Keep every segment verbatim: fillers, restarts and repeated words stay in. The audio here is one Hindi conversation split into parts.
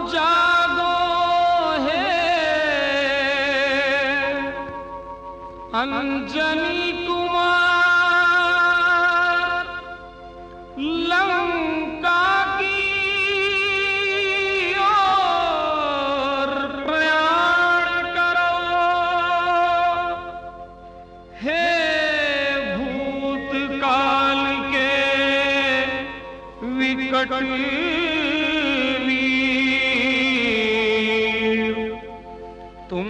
जागो हे अंजनी कुमार, लंका की ओर प्रयाण करो। हे भूतकाल के विकट वीर, तुम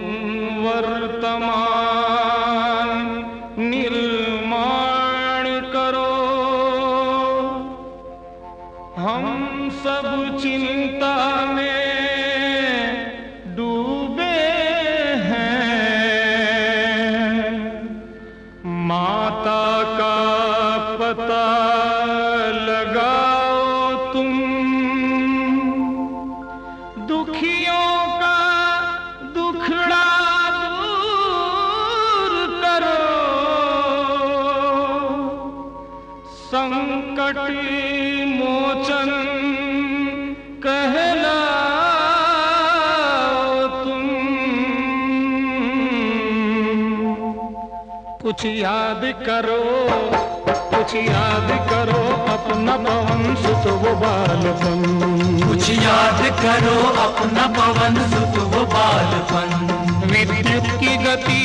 वर्तमान निर्माण करो। हम सब चिंता में डूबे हैं, माता का पता लगाओ तुम, दुखियों का दुखड़ा दूर करो। संकट मोचन कहलाओ तुम। कुछ याद करो, कुछ याद करो अपना पवन सुत वो बालपन। कुछ याद करो अपना पवन सुत वो बालपन। विद्युत की गति,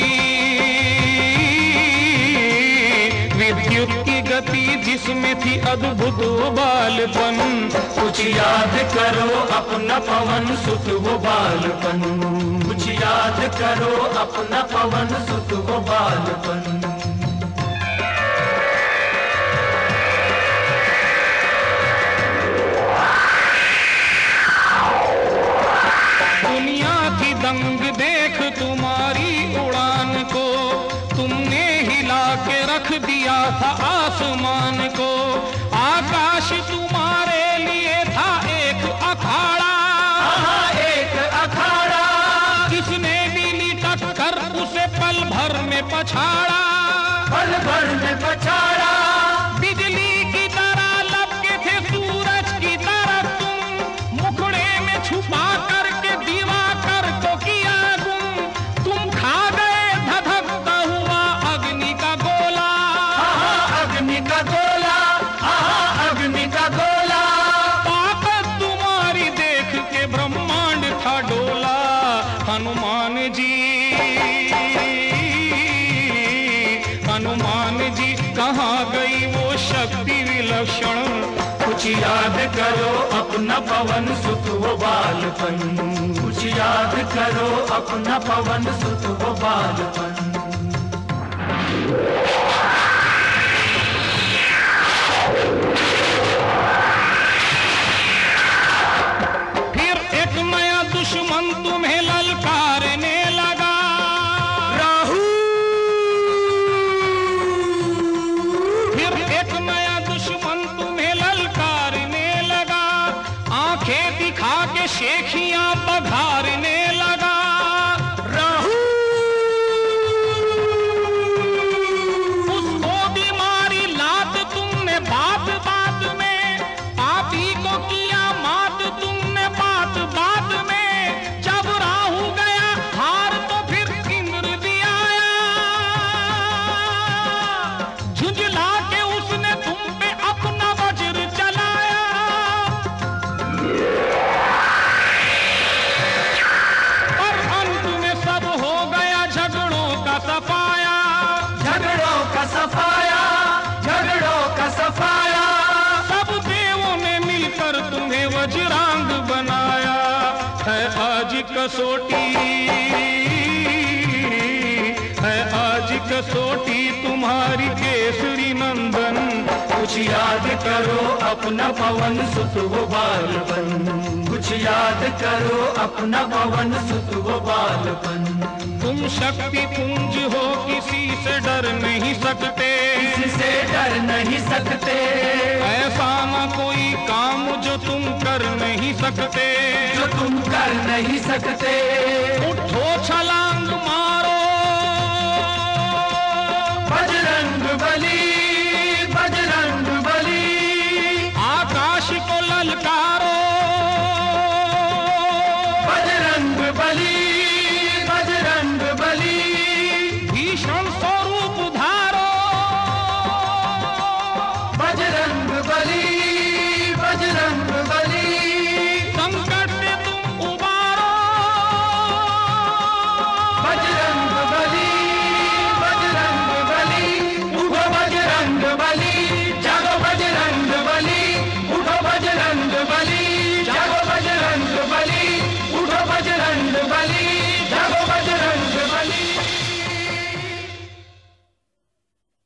विद्युत की गति जिसमें थी अद्भुत वो बालपन। कुछ याद करो अपना पवन सुत वो बालपन। कुछ याद करो अपना पवन सुत वो बालपन। दुनिया की दंग देख तुम्हारी उड़ान को, तुमने हिला के रख दिया था आसमान को। आकाश तुम्हारे लिए था एक अखाड़ा, एक अखाड़ा। किसने मिली टक्कर उसे पल भर में पछाड़ा, पल भर में पछाड़ा। बिजली की तरह लपके थे सूरज की तरह तुम, मुखड़े में छुपा करके दिवाकर को किया गुम। तुम खा गए धधकता हुआ अग्नि का गोला, अग्नि का गोला, अग्नि का गोला। ताकत तुम्हारी देख के ब्रह्मांड था डोला। हनुमान जी, हनुमान जी कहाँ गई वो शक्ति विलक्षण। कुछ याद करो अपना पवन सुत वो बालपन। कुछ याद करो अपना पवन सुत वो बालपन। फिर एक नया दुश्मन तुम्हें ललकारने लगा, राहु। फिर एक नया दुश्मन तुम्हें ललकारने लगा। आंखें दिखा के शेखियां बघारने लगा, राहु। उसको बीमारी लात तुमने बात बात में, पापी को किया मात तुमने बात बात में। जब राहु गया हार तो फिर इंद्र भी आया, झुंझला के उसने तुम पे अपना वज्र चलाया। और अंत में सब हो गया झगड़ों का सफाया, झगड़ों का सफाया, झगड़ों का सफाया। सब देवों ने मिलकर तुम्हें वज्रांग बनाया। है आज कसौटी, है आज कसौटी तुम्हारी केसरी नंदन। कुछ याद करो अपना पवन सुत वो बालपन। कुछ याद करो अपना पवन सुत वो बालपन। तुम शक्ति पुंज हो किसी से डर नहीं सकते, किसी से डर नहीं सकते। ऐसा न कोई काम जो तुम कर नहीं सकते, जो तुम कर नहीं सकते। उठो छलांग मार